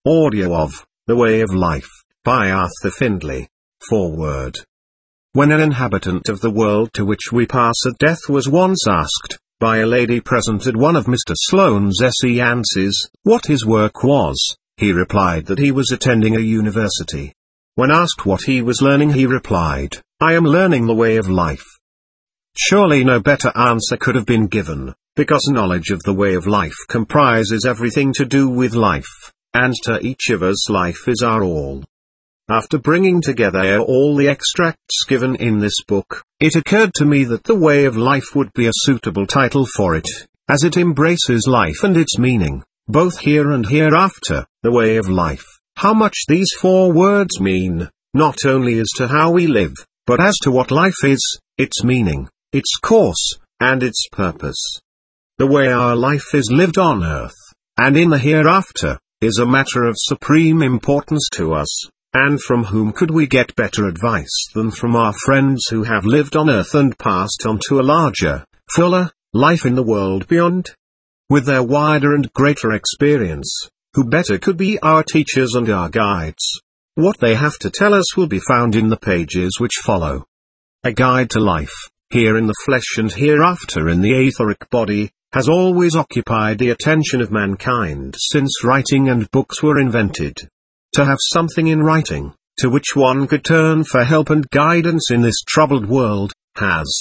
Audio of The Way of Life, by Arthur Findlay. Foreword. When an inhabitant of the world to which we pass at death was once asked, by a lady present at one of Mr. Sloane's séances, what his work was, he replied that he was attending a university. When asked what he was learning, he replied, "I am learning the way of life." Surely no better answer could have been given, because knowledge of the way of life comprises everything to do with life, and to each of us life is our all. After bringing together all the extracts given in this book, it occurred to me that The Way of Life would be a suitable title for it, as it embraces life and its meaning, both here and hereafter. The way of life, how much these four words mean, not only as to how we live, but as to what life is, its meaning, its course, and its purpose. The way our life is lived on earth, and in the hereafter, is a matter of supreme importance to us, and from whom could we get better advice than from our friends who have lived on earth and passed on to a larger, fuller, life in the world beyond? With their wider and greater experience, who better could be our teachers and our guides? What they have to tell us will be found in the pages which follow. A guide to life, here in the flesh and hereafter in the etheric body, has always occupied the attention of mankind since writing and books were invented. To have something in writing, to which one could turn for help and guidance in this troubled world, has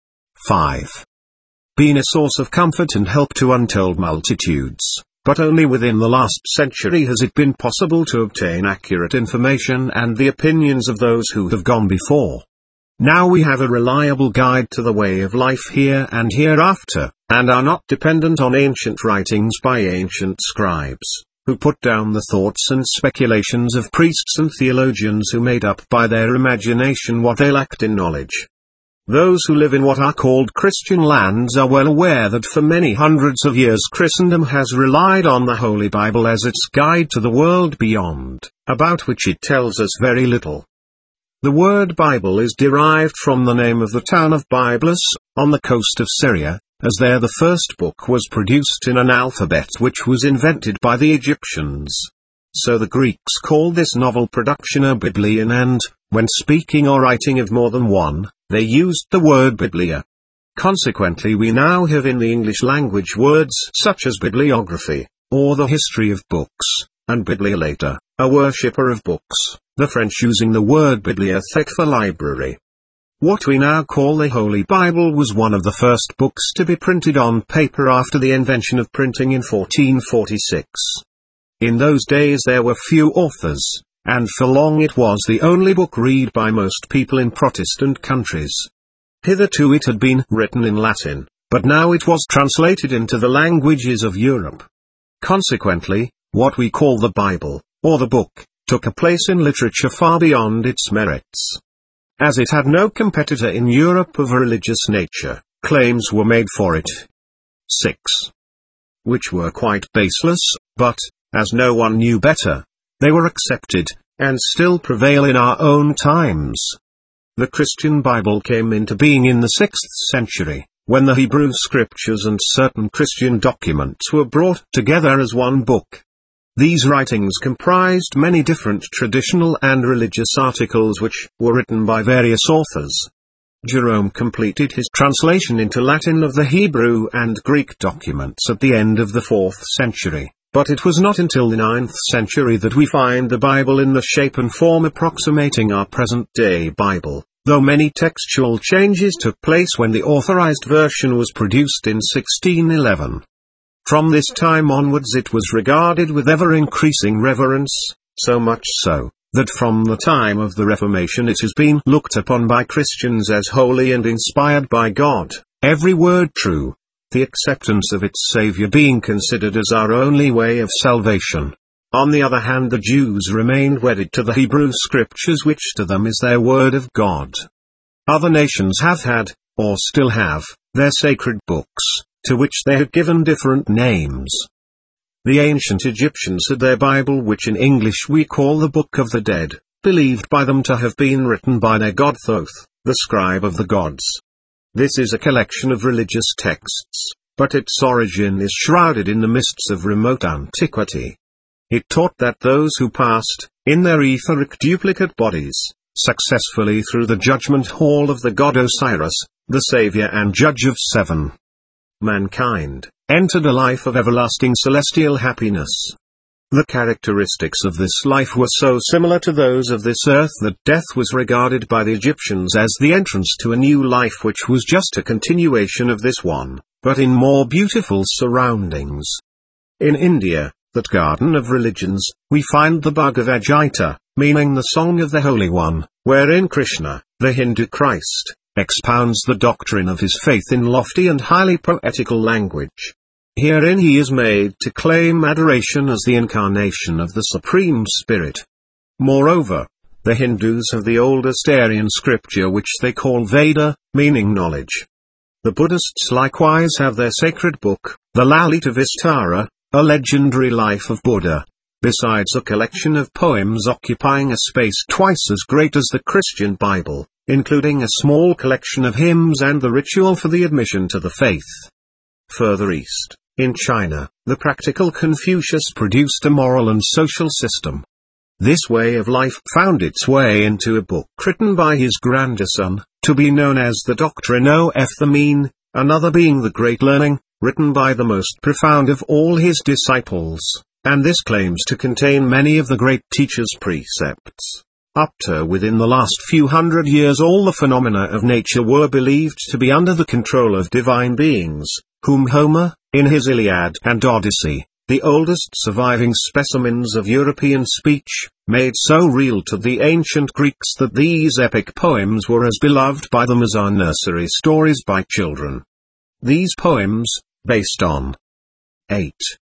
5. Been a source of comfort and help to untold multitudes, but only within the last century has it been possible to obtain accurate information and the opinions of those who have gone before. Now we have a reliable guide to the way of life here and hereafter, and are not dependent on ancient writings by ancient scribes, who put down the thoughts and speculations of priests and theologians who made up by their imagination what they lacked in knowledge. Those who live in what are called Christian lands are well aware that for many hundreds of years Christendom has relied on the Holy Bible as its guide to the world beyond, about which it tells us very little. The word Bible is derived from the name of the town of Byblos, on the coast of Syria, as there the first book was produced in an alphabet which was invented by the Egyptians. So the Greeks called this novel production a Biblion, and, when speaking or writing of more than one, they used the word Biblia. Consequently we now have in the English language words such as bibliography, or the history of books, and bibliolater, a worshipper of books, the French using the word bibliothèque for library. What we now call the Holy Bible was one of the first books to be printed on paper after the invention of printing in 1446. In those days there were few authors, and for long it was the only book read by most people in Protestant countries. Hitherto it had been written in Latin, but now it was translated into the languages of Europe. Consequently, what we call the Bible, or the book, took a place in literature far beyond its merits. As it had no competitor in Europe of a religious nature, claims were made for it. 6. Which were quite baseless, but, as no one knew better, they were accepted, and still prevail in our own times. The Christian Bible came into being in the 6th century, when the Hebrew Scriptures and certain Christian documents were brought together as one book. These writings comprised many different traditional and religious articles which were written by various authors. Jerome completed his translation into Latin of the Hebrew and Greek documents at the end of the 4th century, but it was not until the 9th century that we find the Bible in the shape and form approximating our present-day Bible, though many textual changes took place when the authorized version was produced in 1611. From this time onwards it was regarded with ever-increasing reverence, so much so, that from the time of the Reformation it has been looked upon by Christians as holy and inspired by God, every word true, the acceptance of its Savior being considered as our only way of salvation. On the other hand, the Jews remained wedded to the Hebrew Scriptures, which to them is their word of God. Other nations have had, or still have, their sacred books, to which they have given different names. The ancient Egyptians had their Bible, which in English we call the Book of the Dead, believed by them to have been written by their god Thoth, the scribe of the gods. This is a collection of religious texts, but its origin is shrouded in the mists of remote antiquity. It taught that those who passed, in their etheric duplicate bodies, successfully through the judgment hall of the god Osiris, the savior and judge of seven mankind, entered a life of everlasting celestial happiness. The characteristics of this life were so similar to those of this earth that death was regarded by the Egyptians as the entrance to a new life which was just a continuation of this one, but in more beautiful surroundings. In India, that garden of religions, we find the Bhagavad Gita, meaning the Song of the Holy One, wherein Krishna, the Hindu Christ, expounds the doctrine of his faith in lofty and highly poetical language. Herein he is made to claim adoration as the incarnation of the Supreme Spirit. Moreover, the Hindus have the oldest Aryan scripture which they call Veda, meaning knowledge. The Buddhists likewise have their sacred book, the Lalita Vistara, a legendary life of Buddha, besides a collection of poems occupying a space twice as great as the Christian Bible, including a small collection of hymns and the ritual for the admission to the faith. Further east, in China, the practical Confucius produced a moral and social system. This way of life found its way into a book written by his grandson, to be known as the Doctrine of the Mean, another being the Great Learning, written by the most profound of all his disciples, and this claims to contain many of the great teacher's precepts. Up to within the last few hundred years all the phenomena of nature were believed to be under the control of divine beings, whom Homer, in his Iliad and Odyssey, the oldest surviving specimens of European speech, made so real to the ancient Greeks that these epic poems were as beloved by them as our nursery stories by children. These poems, based on 8.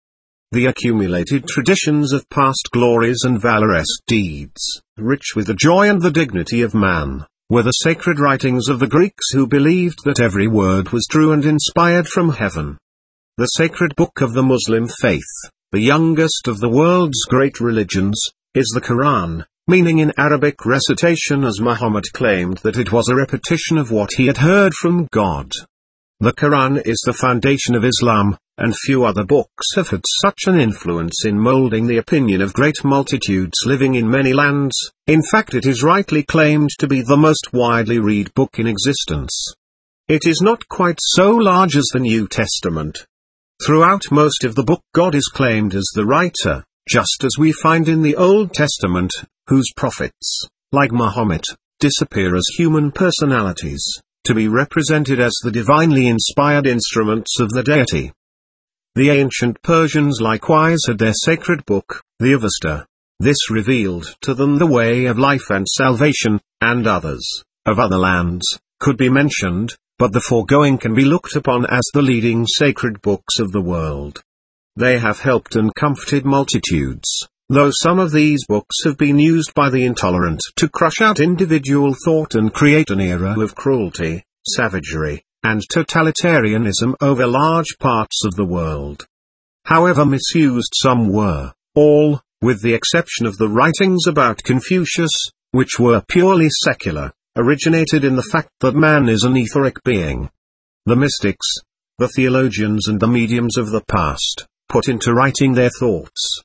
The accumulated traditions of past glories and valorous deeds, rich with the joy and the dignity of man, were the sacred writings of the Greeks who believed that every word was true and inspired from heaven. The sacred book of the Muslim faith, the youngest of the world's great religions, is the Quran, meaning in Arabic recitation, as Muhammad claimed that it was a repetition of what he had heard from God. The Quran is the foundation of Islam, and few other books have had such an influence in molding the opinion of great multitudes living in many lands. In fact, it is rightly claimed to be the most widely read book in existence. It is not quite so large as the New Testament. Throughout most of the book God is claimed as the writer, just as we find in the Old Testament, whose prophets, like Muhammad, disappear as human personalities, to be represented as the divinely inspired instruments of the deity. The ancient Persians likewise had their sacred book, the Avesta. This revealed to them the way of life and salvation, and others, of other lands, could be mentioned, but the foregoing can be looked upon as the leading sacred books of the world. They have helped and comforted multitudes, though some of these books have been used by the intolerant to crush out individual thought and create an era of cruelty, savagery, and totalitarianism over large parts of the world. However misused some were, all, with the exception of the writings about Confucius, which were purely secular, originated in the fact that man is an etheric being. The mystics, the theologians and the mediums of the past, put into writing their thoughts.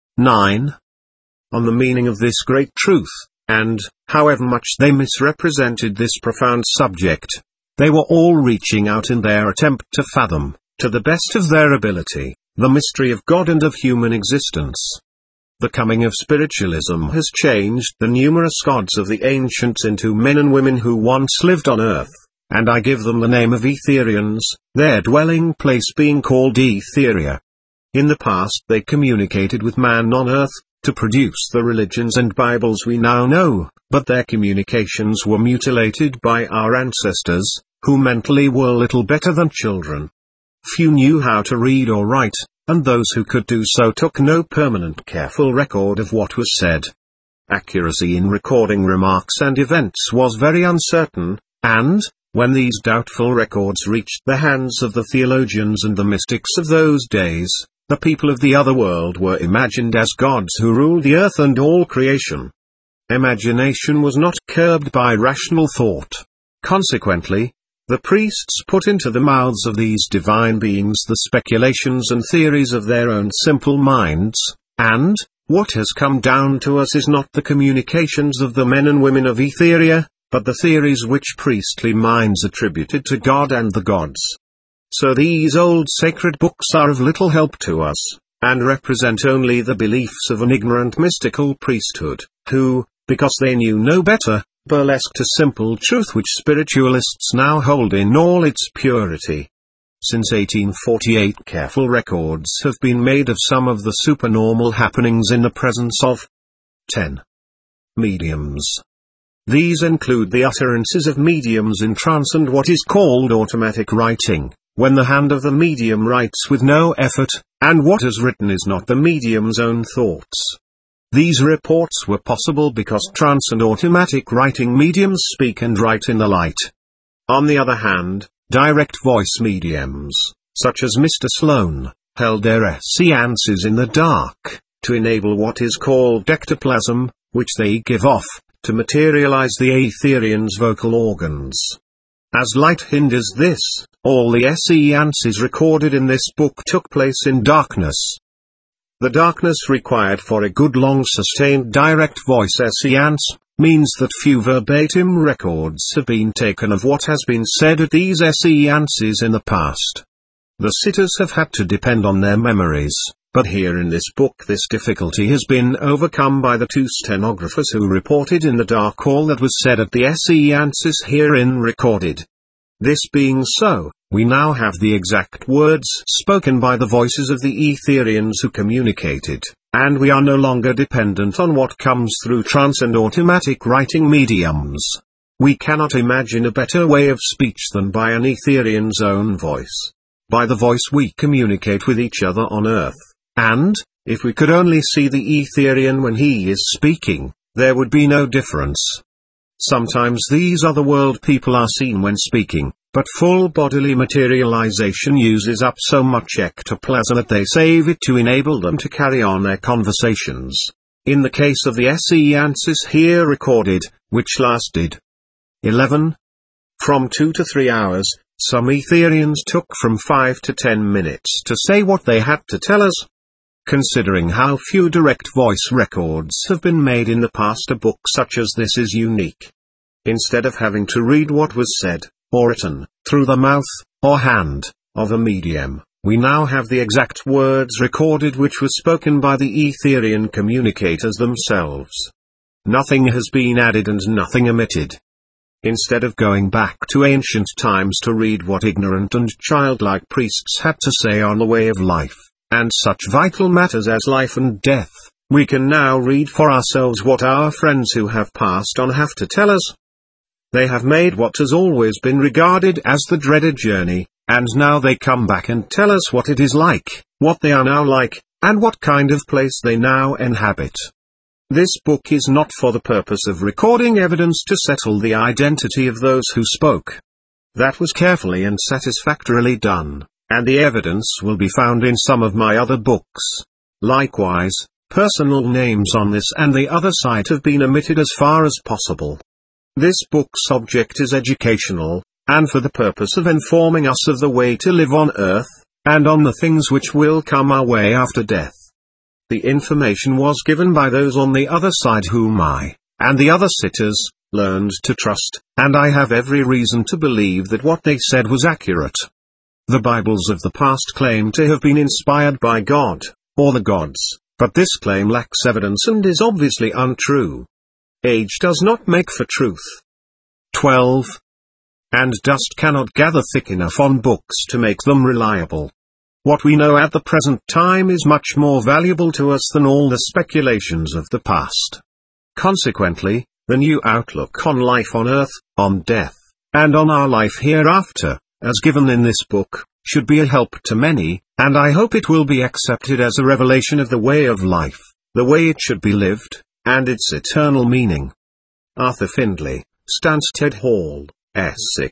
9. On the meaning of this great truth, and, however much they misrepresented this profound subject, they were all reaching out in their attempt to fathom, to the best of their ability, the mystery of God and of human existence. The coming of spiritualism has changed the numerous gods of the ancients into men and women who once lived on earth, and I give them the name of Etherians, their dwelling place being called Etheria. In the past they communicated with man on earth, to produce the religions and Bibles we now know, but their communications were mutilated by our ancestors, who mentally were little better than children. Few knew how to read or write, and those who could do so took no permanent careful record of what was said. Accuracy in recording remarks and events was very uncertain, and, when these doubtful records reached the hands of the theologians and the mystics of those days, the people of the other world were imagined as gods who ruled the earth and all creation. Imagination was not curbed by rational thought. Consequently, the priests put into the mouths of these divine beings the speculations and theories of their own simple minds, And, what has come down to us is not the communications of the men and women of Etheria, but the theories which priestly minds attributed to God and the gods. So these old sacred books are of little help to us, and represent only the beliefs of an ignorant mystical priesthood, who, because they knew no better, burlesqued a simple truth which spiritualists now hold in all its purity. Since 1848 careful records have been made of some of the supernormal happenings in the presence of 10 mediums. These include the utterances of mediums in trance and what is called automatic writing, when the hand of the medium writes with no effort, and what is written is not the medium's own thoughts. These reports were possible because trance and automatic writing mediums speak and write in the light. On the other hand, direct voice mediums, such as Mr. Sloan, held their seances in the dark, to enable what is called ectoplasm, which they give off, to materialize the Etherian's vocal organs. As light hinders this, all the seances recorded in this book took place in darkness. The darkness required for a good long sustained direct voice seance means that few verbatim records have been taken of what has been said at these seances in the past. The sitters have had to depend on their memories, but here in this book this difficulty has been overcome by the 2 stenographers who reported in the dark all that was said at the seances herein recorded. This being so, we now have the exact words spoken by the voices of the Etherians who communicated, and we are no longer dependent on what comes through trance and automatic writing mediums. We cannot imagine a better way of speech than by an Etherian's own voice. By the voice we communicate with each other on earth, and, if we could only see the Etherian when he is speaking, there would be no difference. Sometimes these otherworld people are seen when speaking, but full bodily materialization uses up so much ectoplasm that they save it to enable them to carry on their conversations. In the case of the seances here recorded, which lasted 11 from 2 to 3 hours, some Etherians took from 5 to 10 minutes to say what they had to tell us. Considering how few direct voice records have been made in the past, a book such as this is unique. Instead of having to read what was said, or written, through the mouth, or hand, of a medium, we now have the exact words recorded which were spoken by the Etherian communicators themselves. Nothing has been added and nothing omitted. Instead of going back to ancient times to read what ignorant and childlike priests had to say on the way of life, and such vital matters as life and death, we can now read for ourselves what our friends who have passed on have to tell us. They have made what has always been regarded as the dreaded journey, and now they come back and tell us what it is like, what they are now like, and what kind of place they now inhabit. This book is not for the purpose of recording evidence to settle the identity of those who spoke. That was carefully and satisfactorily done, and the evidence will be found in some of my other books. Likewise, personal names on this and the other site have been omitted as far as possible. This book's object is educational, and for the purpose of informing us of the way to live on earth, and on the things which will come our way after death. The information was given by those on the other side whom I, and the other sitters, learned to trust, and I have every reason to believe that what they said was accurate. The Bibles of the past claim to have been inspired by God, or the gods, but this claim lacks evidence and is obviously untrue. Age does not make for truth. 12. And dust cannot gather thick enough on books to make them reliable. What we know at the present time is much more valuable to us than all the speculations of the past. Consequently, the new outlook on life on earth, on death, and on our life hereafter, as given in this book, should be a help to many, and I hope it will be accepted as a revelation of the way of life, the way it should be lived, and its eternal meaning. Arthur Findlay, Stanstead Hall, Essex.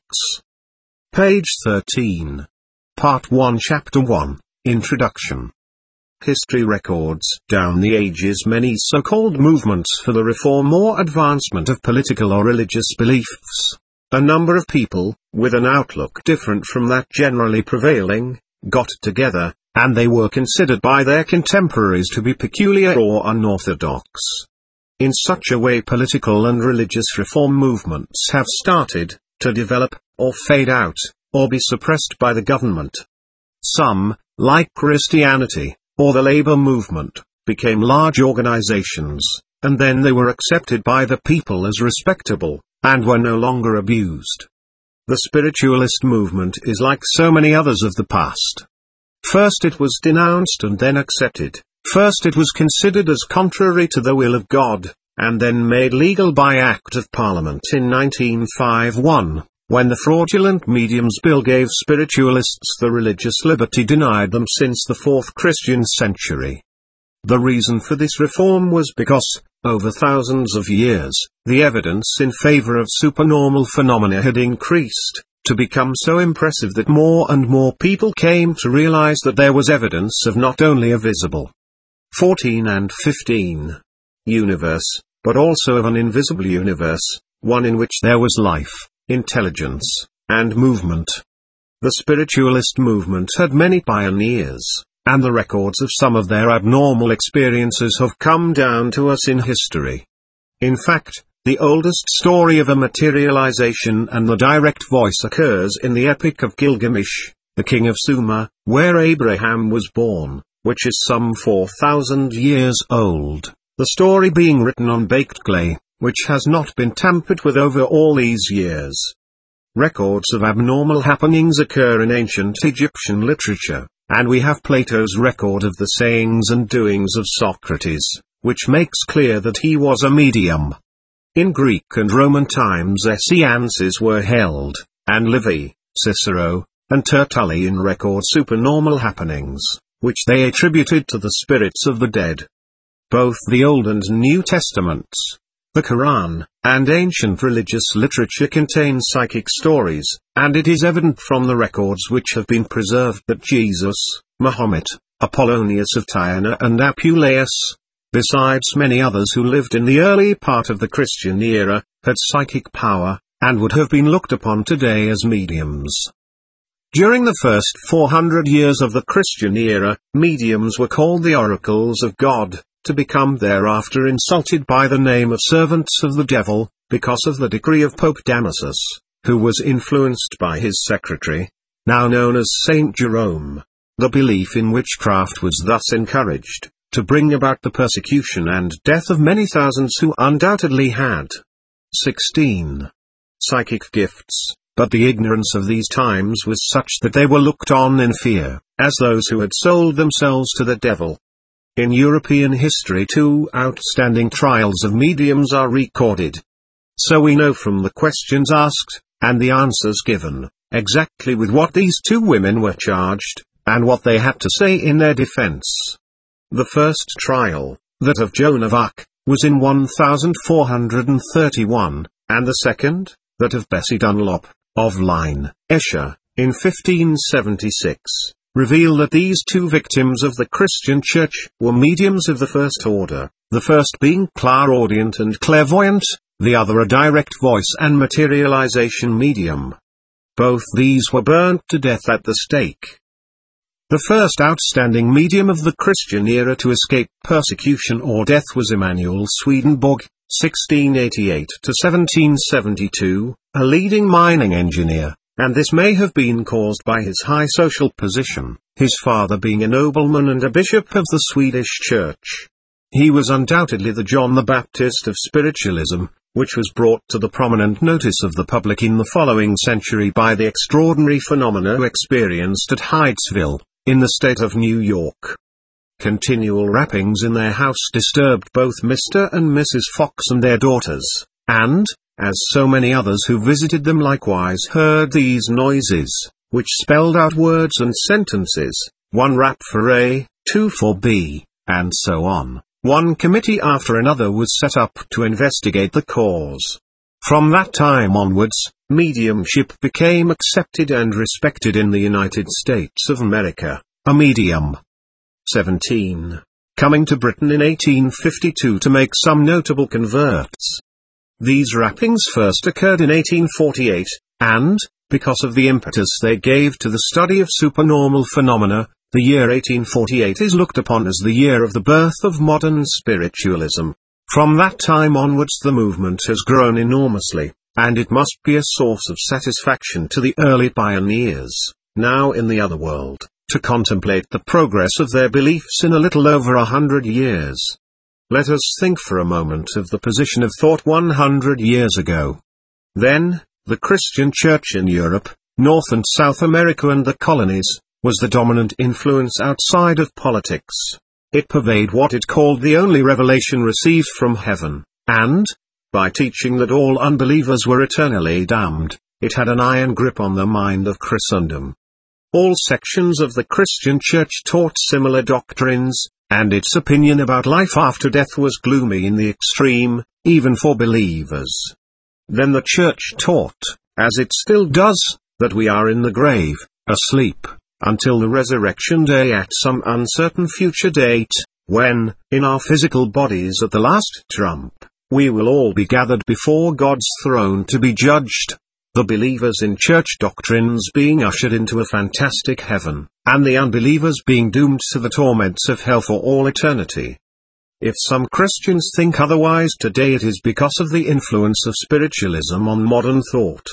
Page 13. Part 1 Chapter 1, Introduction. History records down the ages many so-called movements for the reform or advancement of political or religious beliefs. A number of people, with an outlook different from that generally prevailing, got together, and they were considered by their contemporaries to be peculiar or unorthodox. In such a way political and religious reform movements have started to develop, or fade out, or be suppressed by the government. Some, like Christianity, or the labor movement, became large organizations, and then they were accepted by the people as respectable, and were no longer abused. The spiritualist movement is like so many others of the past. First it was denounced and then accepted. First it was considered as contrary to the will of God, and then made legal by Act of Parliament in 1951, when the Fraudulent Mediums Bill gave spiritualists the religious liberty denied them since the 4th Christian century. The reason for this reform was because, over thousands of years, the evidence in favor of supernormal phenomena had increased, to become so impressive that more and more people came to realize that there was evidence of not only a visible 14 and 15 universe, but also of an invisible universe, one in which there was life, intelligence, and movement. The spiritualist movement had many pioneers, and the records of some of their abnormal experiences have come down to us in history. In fact, the oldest story of a materialization and the direct voice occurs in the Epic of Gilgamesh, the king of Sumer, where Abraham was born, which is some 4,000 years old, the story being written on baked clay, which has not been tampered with over all these years. Records of abnormal happenings occur in ancient Egyptian literature, and we have Plato's record of the sayings and doings of Socrates, which makes clear that he was a medium. In Greek and Roman times seances were held, and Livy, Cicero, and Tertullian record supernormal happenings, which they attributed to the spirits of the dead. Both the Old and New Testaments, the Quran, and ancient religious literature contain psychic stories, and it is evident from the records which have been preserved that Jesus, Mahomet, Apollonius of Tyana and Apuleius, besides many others who lived in the early part of the Christian era, had psychic power, and would have been looked upon today as mediums. During the first 400 years of the Christian era, mediums were called the oracles of God, to become thereafter insulted by the name of servants of the devil, because of the decree of Pope Damasus, who was influenced by his secretary, now known as Saint Jerome. The belief in witchcraft was thus encouraged, to bring about the persecution and death of many thousands who undoubtedly had 16 psychic gifts, but the ignorance of these times was such that they were looked on in fear, as those who had sold themselves to the devil. In European history 2 outstanding trials of mediums are recorded. So we know from the questions asked, and the answers given, exactly with what these 2 women were charged, and what they had to say in their defense. The first trial, that of Joan of Arc, was in 1431, and the second, that of Bessie Dunlop, of Lyne, Esher, in 1576. Reveal that these 2 victims of the Christian Church were mediums of the first order, the first being clairaudient and clairvoyant, the other a direct voice and materialization medium. Both these were burnt to death at the stake. The first outstanding medium of the Christian era to escape persecution or death was Emanuel Swedenborg, 1688 to 1772, a leading mining engineer. And this may have been caused by his high social position, his father being a nobleman and a bishop of the Swedish Church. He was undoubtedly the John the Baptist of spiritualism, which was brought to the prominent notice of the public in the following century by the extraordinary phenomena experienced at Hydesville, in the state of New York. Continual rappings in their house disturbed both Mr. and Mrs. Fox and their daughters, and, as so many others who visited them likewise heard these noises, which spelled out words and sentences, 1 rap for A, 2 for B, and so on, one committee after another was set up to investigate the cause. From that time onwards, mediumship became accepted and respected in the United States of America. A medium. 17. Coming to Britain in 1852 to make some notable converts. These rappings first occurred in 1848, and, because of the impetus they gave to the study of supernormal phenomena, The year 1848 is looked upon as the year of the birth of modern spiritualism. From that time onwards the movement has grown enormously, and it must be a source of satisfaction to the early pioneers, now in the other world, to contemplate the progress of their beliefs in a little over 100 years. Let us think for a moment of the position of thought 100 years ago. Then, the Christian Church in Europe, North and South America and the colonies, was the dominant influence outside of politics. It pervaded what it called the only revelation received from heaven, and, by teaching that all unbelievers were eternally damned, it had an iron grip on the mind of Christendom. All sections of the Christian Church taught similar doctrines, and its opinion about life after death was gloomy in the extreme, even for believers. Then the Church taught, as it still does, that we are in the grave, asleep, until the resurrection day at some uncertain future date, when, in our physical bodies at the last trump, we will all be gathered before God's throne to be judged, the believers in church doctrines being ushered into a fantastic heaven, and the unbelievers being doomed to the torments of hell for all eternity. If some Christians think otherwise today, it is because of the influence of spiritualism on modern thought.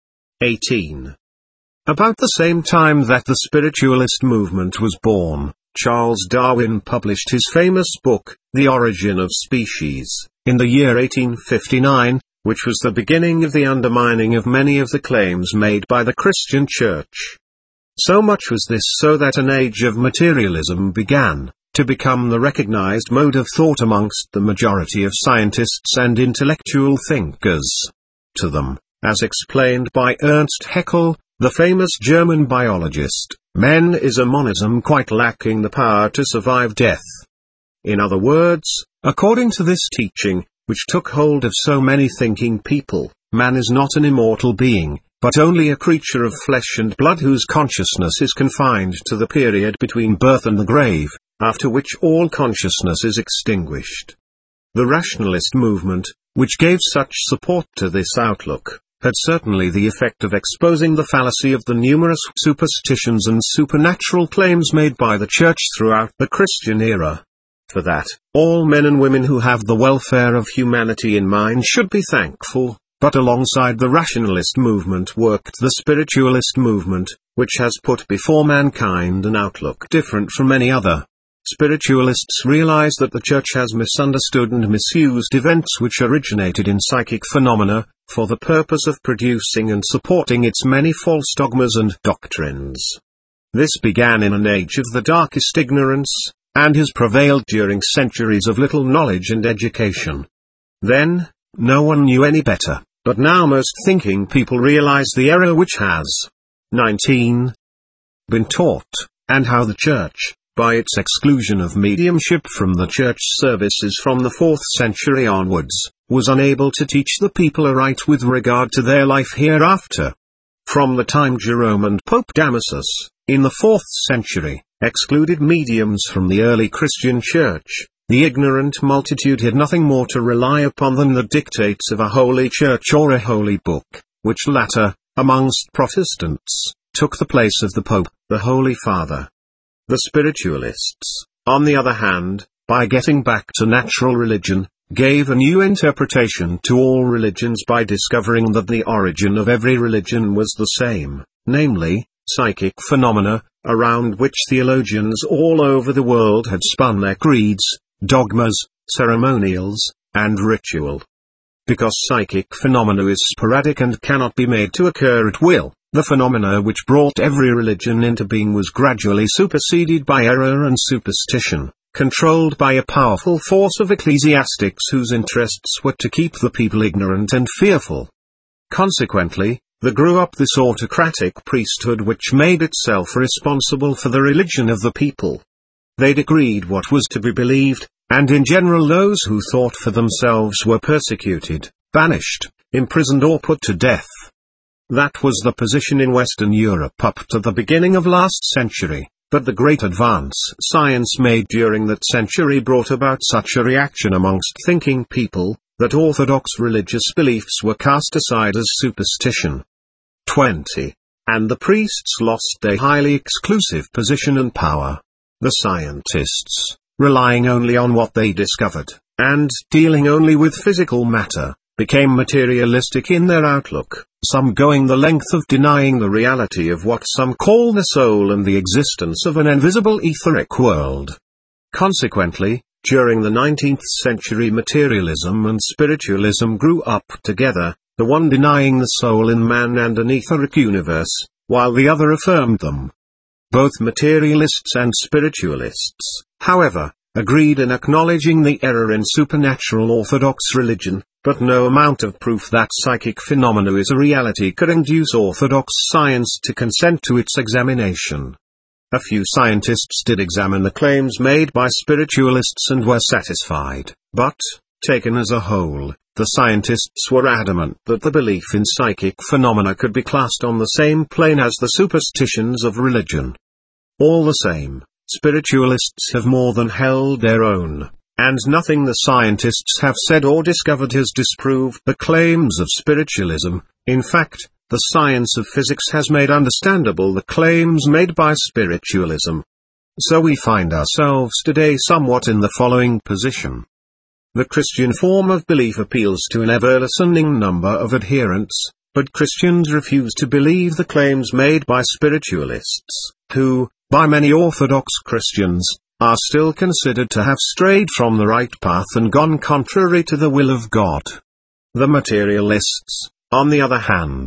18. About the same time that the spiritualist movement was born, Charles Darwin published his famous book, The Origin of Species, in the year 1859, which was the beginning of the undermining of many of the claims made by the Christian Church. So much was this so that an age of materialism began to become the recognized mode of thought amongst the majority of scientists and intellectual thinkers. To them, as explained by Ernst Haeckel, the famous German biologist, man is a monism quite lacking the power to survive death. In other words, according to this teaching, which took hold of so many thinking people, man is not an immortal being, but only a creature of flesh and blood whose consciousness is confined to the period between birth and the grave, after which all consciousness is extinguished. The rationalist movement, which gave such support to this outlook, had certainly the effect of exposing the fallacy of the numerous superstitions and supernatural claims made by the Church throughout the Christian era. For that, all men and women who have the welfare of humanity in mind should be thankful, but alongside the rationalist movement worked the spiritualist movement, which has put before mankind an outlook different from any other. Spiritualists realize that the Church has misunderstood and misused events which originated in psychic phenomena, for the purpose of producing and supporting its many false dogmas and doctrines. This began in an age of the darkest ignorance, and has prevailed during centuries of little knowledge and education. Then, no one knew any better, but now most thinking people realize the error which has 19. Been taught, and how the Church, by its exclusion of mediumship from the church services from the 4th century onwards, was unable to teach the people aright with regard to their life hereafter. From the time Jerome and Pope Damasus, in the 4th century, excluded mediums from the early Christian church, the ignorant multitude had nothing more to rely upon than the dictates of a holy church or a holy book, which latter, amongst Protestants, took the place of the Pope, the Holy Father. The spiritualists, on the other hand, by getting back to natural religion, gave a new interpretation to all religions by discovering that the origin of every religion was the same, namely, psychic phenomena, around which theologians all over the world had spun their creeds, dogmas, ceremonials, and ritual. Because psychic phenomena is sporadic and cannot be made to occur at will, the phenomena which brought every religion into being was gradually superseded by error and superstition, controlled by a powerful force of ecclesiastics whose interests were to keep the people ignorant and fearful. Consequently, there grew up this autocratic priesthood which made itself responsible for the religion of the people. They decreed what was to be believed, and in general those who thought for themselves were persecuted, banished, imprisoned or put to death. That was the position in Western Europe up to the beginning of last century, but the great advance science made during that century brought about such a reaction amongst thinking people, that orthodox religious beliefs were cast aside as superstition. 20. and the priests lost their highly exclusive position and power. The scientists, relying only on what they discovered, and dealing only with physical matter, became materialistic in their outlook, some going the length of denying the reality of what some call the soul and the existence of an invisible etheric world. Consequently, during the 19th century materialism and spiritualism grew up together, the one denying the soul in man and an etheric universe, while the other affirmed them. Both materialists and spiritualists, however, agreed in acknowledging the error in supernatural orthodox religion, but no amount of proof that psychic phenomena is a reality could induce orthodox science to consent to its examination. A few scientists did examine the claims made by spiritualists and were satisfied, but, taken as a whole, the scientists were adamant that the belief in psychic phenomena could be classed on the same plane as the superstitions of religion. All the same, spiritualists have more than held their own, and nothing the scientists have said or discovered has disproved the claims of spiritualism. In fact, the science of physics has made understandable the claims made by spiritualism. So we find ourselves today somewhat in the following position. The Christian form of belief appeals to an ever-lessening number of adherents, but Christians refuse to believe the claims made by spiritualists, who, by many Orthodox Christians, are still considered to have strayed from the right path and gone contrary to the will of God. The materialists, on the other hand,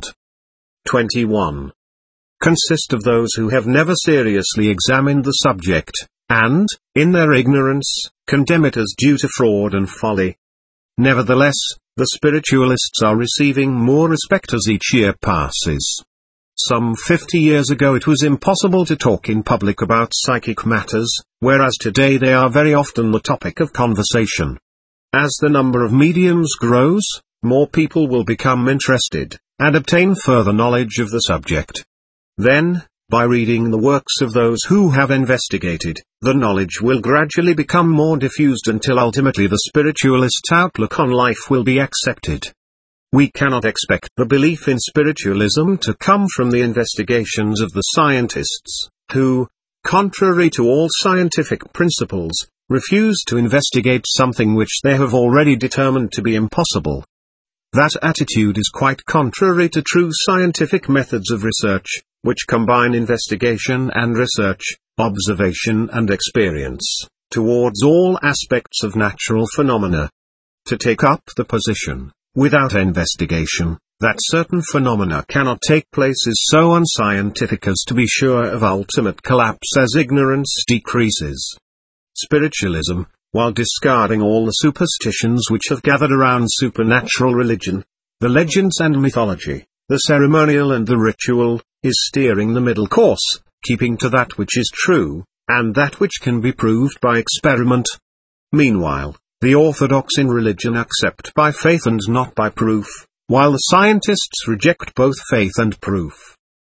21. Consist of those who have never seriously examined the subject, and, in their ignorance, condemn it as due to fraud and folly. Nevertheless, the spiritualists are receiving more respect as each year passes. Some 50 years ago it was impossible to talk in public about psychic matters, whereas today they are very often the topic of conversation. As the number of mediums grows, more people will become interested, and obtain further knowledge of the subject. Then, by reading the works of those who have investigated, the knowledge will gradually become more diffused until ultimately the spiritualist outlook on life will be accepted. We cannot expect the belief in spiritualism to come from the investigations of the scientists, who, contrary to all scientific principles, refuse to investigate something which they have already determined to be impossible. That attitude is quite contrary to true scientific methods of research, which combine investigation and research, observation and experience, towards all aspects of natural phenomena. To take up the position, without investigation, that certain phenomena cannot take place is so unscientific as to be sure of ultimate collapse as ignorance decreases. Spiritualism, while discarding all the superstitions which have gathered around supernatural religion, the legends and mythology, the ceremonial and the ritual, is steering the middle course, keeping to that which is true, and that which can be proved by experiment. Meanwhile, the orthodox in religion accept by faith and not by proof, while the scientists reject both faith and proof.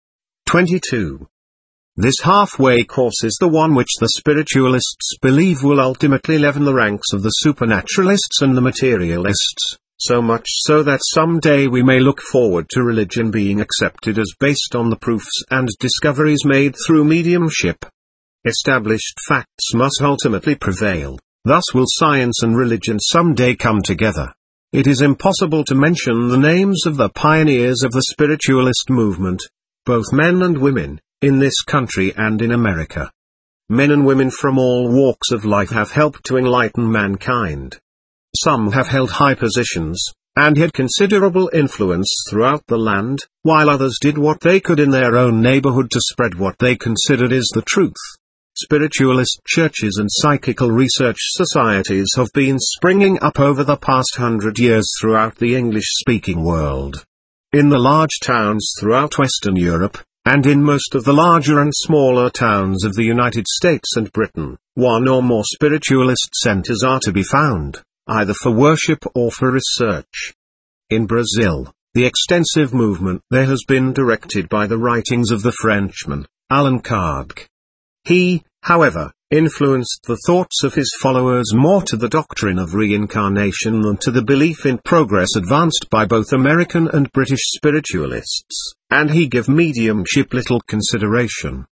22. This halfway course is the one which the spiritualists believe will ultimately leaven the ranks of the supernaturalists and the materialists, so much so that someday we may look forward to religion being accepted as based on the proofs and discoveries made through mediumship. Established facts must ultimately prevail, thus will science and religion someday come together. It is impossible to mention the names of the pioneers of the spiritualist movement, both men and women, in this country and in America. Men and women from all walks of life have helped to enlighten mankind. Some have held high positions, and had considerable influence throughout the land, while others did what they could in their own neighborhood to spread what they considered is the truth. Spiritualist churches and psychical research societies have been springing up over the past 100 years throughout the English-speaking world. In the large towns throughout Western Europe, and in most of the larger and smaller towns of the United States and Britain, one or more spiritualist centers are to be found, either for worship or for research. In Brazil, the extensive movement there has been directed by the writings of the Frenchman, Allan Kardec. He, however, influenced the thoughts of his followers more to the doctrine of reincarnation than to the belief in progress advanced by both American and British spiritualists, and he gave mediumship little consideration.